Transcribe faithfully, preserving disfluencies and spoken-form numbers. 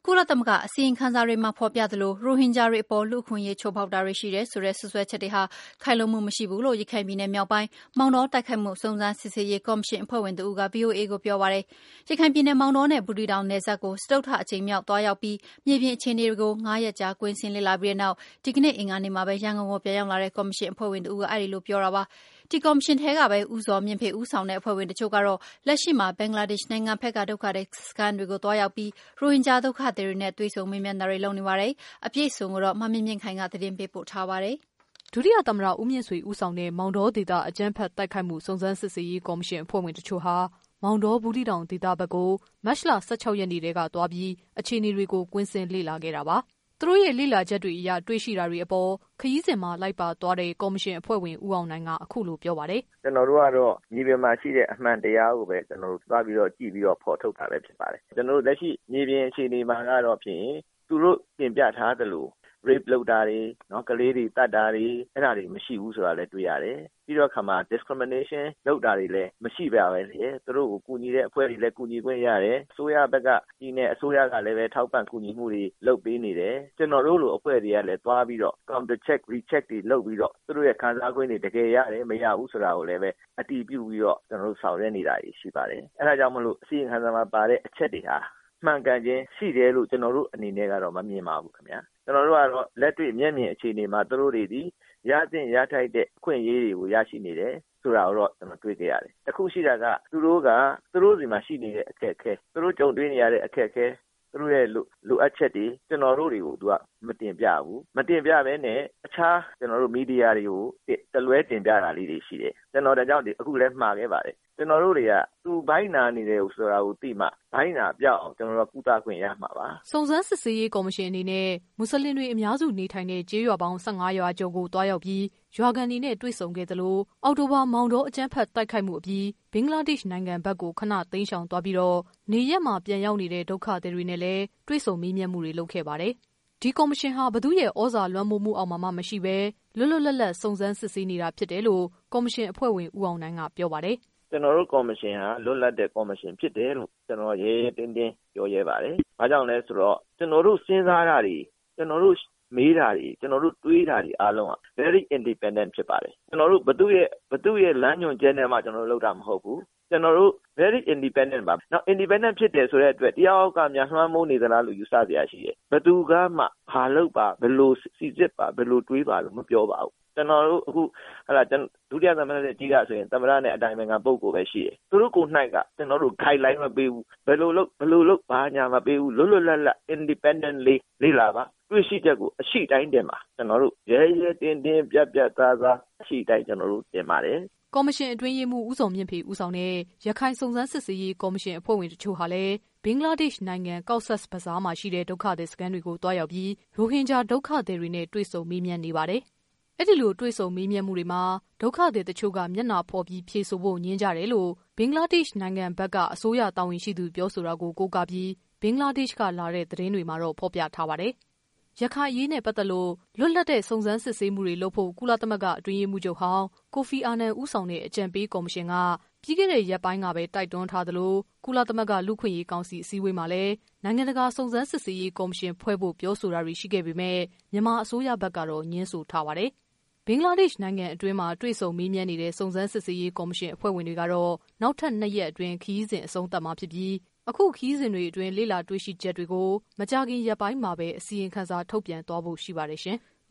ကုလသမဂ္ဂအစီရင်ခံစာတွေမှာဖော်ပြသလိုရိုဟင်ဂျာတွေအပေါ်လူ့အခွင့်အရေးချိုးဖောက်တာတွေရှိတယ်ဆိုတဲ့စွပ်စွဲချက်တွေဟာခိုင်လုံမှုမရှိဘူးလို့ရခိုင်ပြည်နယ်မြောက်ပိုင်းမောင်တောတိုက်ခိုက်မှုစုံစမ်းစစ်ဆေးရေးကော်မရှင်အဖွဲ့ဝင်တဦးက ဗွီအိုအေ ကိုပြောပါတယ်။ရခိုင်ပြည်နယ်မောင်တောနဲ့ဘူးသီးတောင်နယ်စပ်ကိုစတုတ္ထအကြိမ်မြောက်သွားရောက်ပြီးမြေပြင်အခြေအနေတွေကိုငါးရက်ကြာကွင်းဆင်းလေ့လာပြီးတဲ့နောက်ဒီကနေ့အင်္ဂါနေ့မှာပဲရန်ကုန်ကိုပြန်ရောက်လာတဲ့ကော်မရှင်အဖွဲ့ဝင်တဦးကအဲဒီလိုပြောတာပါ။ဒီကော်မရှင်ထဲကပဲဦးစောမြင့်ဖေဦးဆောင်တဲ့အဖွဲ့ဝင်တချို့ကတော့လက်ရှိမှာဘင်္ဂလားဒေ့ရှ်နိုင်ငံဘက်ကဒုက္ခသည်စခန်းတွေကိုသွားရောက်ပြီးရိုဟင်ဂျာဒုက္ခသည်တွေနဲ့တွေ့ဆုံမေးမြန်းတာတွေလုပ်နေပါတယ်။အပြည့်အစုံကိုတော့မမြင့်မြင့်ခိုင်ကသတင်းပေးပို့ထားပါတယ်။ဒုတိယသမ္မတဦးမြင့်ဆွေဦးဆောင်တဲ့မောင်တောဒေသအကြမ်းဖက်တိုက်ခိုက်မှုစုံစမ်းစစ်ဆေးရေးကော်မရှင်အဖွဲ့ဝင်တချို့ဟာမောင်တောဘူးသီးတောင်ဒေသဘက်ကိုမတ်လ၁၆ရက်နေ့တည်းကသွားပြီးအခြေအနေတွေကိုကွင်းဆင်းလေ့လာခဲ့တာပါ။သူတို့ရဲ့လေ့လာချက်တွေအရတွေ့ရှိတာတွေအပေါ်ခရီးစဉ်မှာလိုက်ပါသွားတဲ့ကော်မရှင်အဖွဲ့ဝင်ဦးအောင်နိုင်ကအခုလိုပြောပါတယ်။ကျွန်တော်တို့ကတော့မြေပြင်မှာရှိတဲ့အမှန်တရားကိုပဲကျွန်တော်တို့သွားပြီးတော့ကြည့်ပြီးတော့ဖော်ထုတ်တာပဲဖြစ်ပါတယ်။ကျွန်တော်တို့လက်ရှိမြေပြင်အခြေအနေမှာကတော့ဖြင့်သူတို့တင်ပြထားသလို rape လုပ်တာတွေနော်ကလေးတွေတတ်တာတွေအဲ့ဒါတွေမရှိဘူးဆိုတာလည်းတွေ့ရတယ်ပြီးတော့ခါမှာ discrimination လုပ်တာတွေလည်းမရှိပါပဲလေသူတို့ကိုကူညီတဲ့အဖွဲ့တွေလည်းကူညီခွင့်ရတယ်အစိုးရဘက်ကဒီနဲ့အစိုးရကလည်းပဲထောက်ပံ့ကူညီမှုတွေလုပ်ပေးနေတယ်ကျွန်တော်တို့လိုအဖွဲ့တွေကလည်းသွားပြီးတော့ counter check recheck တွေလုပ်ပြီးတော့သူတို့ရဲ့ခံစား권တွေတကယ်ရတယ်မရဘူးဆိုတာကိုလည်းပဲအတည်ပြုပြီးတော့ကျွန်တော်တို့ဆောင်ရွက်နေတာရှိပါတယ်အဲ့ဒါကြောင့်မလို့အစီအခံစာမှာပါတဲ့အချက်တွေဟာမှန်ကန်ခြင်းရှိတယ်လို့ကျွန်တော်တို့အနေနဲ့ကတော့မမြင်ပါဘူးခင်ဗျာကျွန်တော်တို့ကတော့လက်တွေ့မျက်မြင်အခြေအနေမှာသူတို့တွေဒီရတဲ့ရထိုက်တဲ့အခွင့်အရေးတွေကိုရရှိနေတယ်ဆိုတာကိုတော့ကျွန်တော်တွေ့ကြရတယ်။အခုရှိတာကသူတို့ကသူတို့စီမှာရှိနေတဲ့အခက်အခဲသူတို့ကြုံတွေ့နေရတဲ့အခက်အခဲသူတို့ရဲ့လိုအပ်ချက်တွေကျွန်တော်တို့တွေကိုသူကမတင်ပြဘူးမတင်ပြဘဲနဲ့အခြားကျွန်တော်တို့မီဒီယာတွေကိုတလွဲတင်ပြတာလေးတွေရှိတယ်ကျွန်တော်တို့ကြောင့်ဒီအခုလည်းမှားခဲ့ပါတယ်ကျွန်တော်တို့တွေကသူဘိုင်းနာနေတယ်ဆိုတာကိုသိမှဘိုင်းနာပြောက်အောင်ကျွန်တော်တို့ကုသခွင့်ရမှာပါစုံစမ်းစစ်ဆေးရေးကော်မရှင်အနေနဲ့မွတ်စလင်တွေအများစုနေထိုင်တဲ့ကျေးရွာပေါင်း၁၅ရွာကျော်ကိုတွားရောက်ပြီးရွာကန်တွေနဲ့တွေ့ဆုံခဲ့သလိုအောက်တိုဘာမောင်တောအကြမ်းဖက်တိုက်ခိုက်မှုအပြီးဘင်္ဂလားဒေ့ရှ်နိုင်ငံဘက်ကိုခဏသိမ်းရှောင်သွားပြီးတော့နေရက်မှာပြန်ရောက်နေတဲ့ဒုက္ခသည်တွေနဲ့လည်းတွေ့ဆုံမေးမြန်းမှုတွေလုပ်ခဲ့ပါတယ်ဒီကော်မရှင်ဟာဘသူရဲ့ဩဇာလွှမ်းမိုးမှုအောက်မှာမှမရှိဘဲလွတ်လွတ်လပ်လပ်စုံစမ်းစစ်ဆေးနေတာဖြစ်တယ်လို့ကော်မရှင်အဖွဲ့ဝင်ဦးအောင်နိုင်ကပြောပါတယ်ကျွန်တော်တို့ကော်မရှင်ဟာလွတ်လပ်တဲ့ကော်မရှင်ဖြစ်တယ်လို့ကျွန်တော်ရဲရဲတင်းတင်းပြောရဲပါတယ်။ဘာကြောင့်လဲဆိုတော့ကျွန်တော်တို့စဉ်းစားတာတွေကျွန်တော်တို့မေးတာတွေကျွန်တော်တို့တွေးတာတွေအားလုံးက very independent ဖြစ်ပါတယ်။ကျွန်တော်တို့ဘသူရဲ့ဘသူရဲ့လမ်းညွှန်ချက်နဲ့မှကျွန်တော်တို့လုပ်တာမဟုတ်ဘူး။ကျွန်တော်တို့ very independent ပါ။နောက် independent ဖြစ်တယ်ဆိုတဲ့အတွက်တရားဥပဒေများလွှမ်းမိုးနေသလားလို့ယူဆစရာရှိတယ်။ဘသူကမှဘာလုပ်ပါဘယ်လိုစီစစ်ပါဘယ်လိုတွေးပါလို့မပြောပါဘူး။ကျွန်တော်တို့အခုဟလာကျွန်ဒုတိယသမ္မတရဲ့ကြီးကဆိုရင်သမ္မတနဲ့အတိုင်းအမြံပုဂ္ဂိုလ်ပဲရှိတယ်သူတို့ကိုနိုင်ကကျွန်တော်တို့ guideline မပေးဘူးဘယ်လိုလုပ်ဘယ်လိုလုပ်ဘာညာမပေးဘူးလွတ်လွတ်လပ်လပ် independently လေ့လာပါတွေ့ရှိချက်ကိုအရှိတိုင်းတင်ပါကျွန်တော်တို့ရဲရဲတင်းတင်းပြတ်ပြတ်သားသားအရှိတိုင်းကျွန်တော်တို့တင်ပါတယ်ကော်မရှင်အတွင်းရေးမှူးဦးစောမြင့်ဖေဦးဆောင်တဲ့ရခိုင်စုံစမ်းစစ်ဆေးရေးကော်မရှင်အဖွဲ့ဝင်တချို့ဟာလည်းဘင်္ဂလားဒေ့ရှ်နိုင်ငံကော့ဆက်ဘဇားမှာရှိတဲ့ဒုက္ခသည်စခန်းတွေကိုတွားရောက်ပြီးရိုဟင်ဂျာဒုက္ခသည်တွေနဲ့တွေ့ဆုံမေးမြန်းနေပါတယ်အဲ့ဒီလိုတွေ့ဆုံမေးမြန်းမှုတွေမှာဒုက္ခသည်တချို့ကမျက်နှာဖော်ပြီးဖြေဆိုဖို့ညှင်းကြတယ်လို့ဘင်္ဂလားဒေ့ရှ်နိုင်ငံဘက်ကအစိုးရတာဝန်ရှိသူပြောဆိုတာကိုကိုးကားပြီးဘင်္ဂလားဒေ့ရှ်ကလာတဲ့သတင်းတွေမှာတော့ဖော်ပြထားပါတယ်။ရခိုင်အရေးနဲ့ပတ်သက်လို့လွတ်လပ်တဲ့စုံစမ်းစစ်ဆေးမှုတွေလုပ်ဖို့ကုလသမဂ္ဂအတွင်းရေးမှူးချုပ်ဟောင်းကိုဖီအာနန်ဦးဆောင်တဲ့အကြံပေးကော်မရှင်ကပြီးခဲ့တဲ့ရက်ပိုင်းကပဲတိုက်တွန်းထားသလိုကုလသမဂ္ဂလူ့ခွင့်ရေးကောင်စီအစည်းအဝေးမှာလည်းနိုင်ငံတကာစုံစမ်းစစ်ဆေးရေးကော်မရှင်ဖွဲ့ဖို့ပြောဆိုတာတွေရှိခဲ့ပေမဲ့မြန်မာအစိုးရဘက်ကတော့ညှင်းဆိုထားပါတယ်။ဘင်္ဂလားဒေ့ရှ်နိုင်ငံအတွင်းမှာတွေ့ဆုံမေးမြန်းနေတဲ့စုံစမ်းစစ်ဆေးရေးကော်မရှင်အဖွဲ့ဝင်တွေကတော့နောက်ထပ်နှစ်ရက်အတွင်းခရီးစဉ်အဆုံးသတ်မှာဖြစ်ပြီးအခုခရီးစဉ်တွေအတွင်းလေ့လာတွေ့ရှိချက်တွေကိုမကြာခင်ရက်ပိုင်းမှာပဲအစီရင်ခံစာထုတ်ပြန်သွားဖို့ရှိပါတယ်ရှင်။